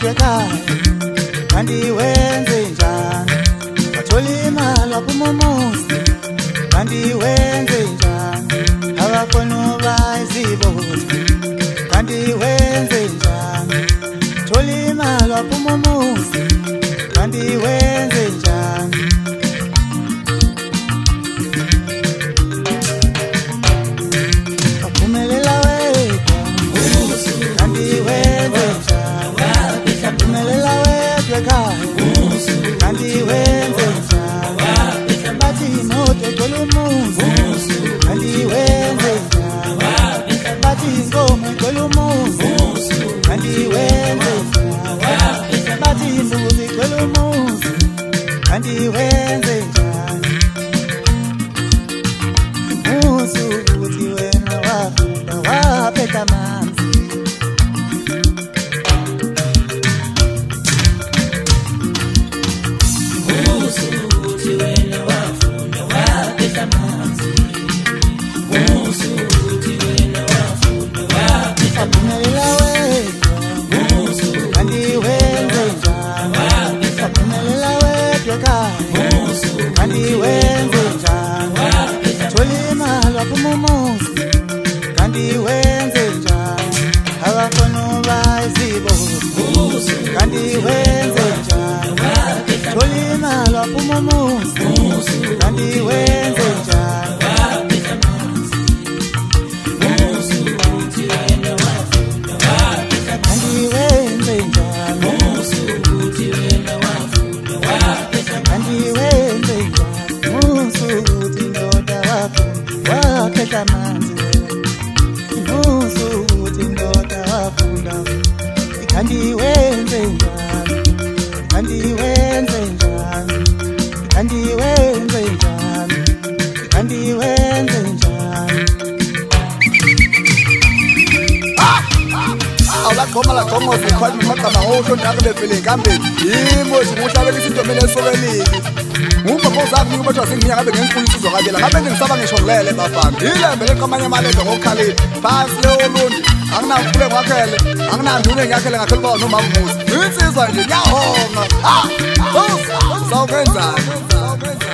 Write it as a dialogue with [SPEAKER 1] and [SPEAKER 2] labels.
[SPEAKER 1] ekhaya kanti wenze njani wathola imali waphumuza kanti wenze njani abafuna bayiziboza kanti wenze njani thola imali waphumuza kanti wenze njani aphumelela wedwa kanti wenze njani aphumelela wedwa ekhaya kanti wenze njani bathi imoto egcwele umuzi kanti wenze njani bathi inkomo egcwele umuzi kanti wenze njani bathi imbuzi egcwele umuzi kanti wenze njani umuzi ukuthi wena wafunda waphetha amanzi aphumelela wedwa kanti wenze njani aphumelela wedwa ekhaya kanti wenze njani thola imali waphumuza kanti wenze njani abafuna bayiziboza kanti wenze njani thola imali waphumuza kanti wenze njani waphetha amanzi imuzi ukuthi indoda wafunda kanti wenze njani kanti wenze njani kanti wenze njani kanti wenze njani
[SPEAKER 2] awulaqhoma laqhoma zikhwani maqama ngosho ndake bevele enkambeni yimo zimuhlabela isintomela esokeliki ngubaba uzami ukuthi asinginya ngabe ngenkulu sizokabela ngabe ngisaba ngisho ngilele bafana ilembe leqamanye amalendo ngokukhalipha phansi leyo lundi anginamfule ngakhele anginandune ngiyakhele ngakhele bawo noma mmuzi insizwa nje ngiyahonga sawukwenzani